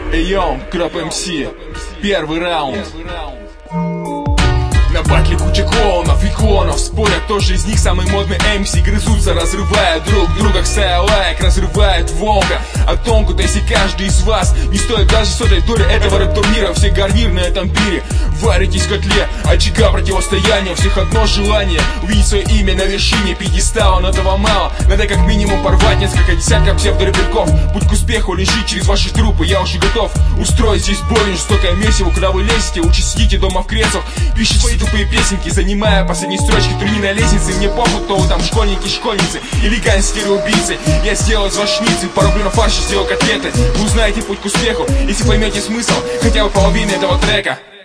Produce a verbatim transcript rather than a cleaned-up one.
Эйо, Кроп МС, первый раунд. На батле куча клоунов и клонов спорят, кто же из них самый модный эм си. Грызутся, разрывая друг друга, ксая лайк, разрывает Волга. А тонко-то если каждый из вас не стоит даже сотой доли этого рэп-турнира. Все гарнир на этом пире, варитесь в котле очага противостояния. У всех одно желание — увидеть свое имя на вершине пьедестала. Но этого мало, надо как минимум порвать несколько десятков псевдорэперков. Путь к успеху лежит через ваши трупы, я уже готов устроить здесь бой, жестокое месиво. Куда вы лезете, лучше сидите дома в креслах, пишите свои тупые песенки, занимая последние строчки турнирной лестницы. Мне похуй, кто вы там, школьники, школьницы или гангстеры-убийцы. Я сделаю из вас шницы, порублю на фарше, сделаю котлеты. Вы узнаете путь к успеху, если поймете смысл хотя бы половины этого трека.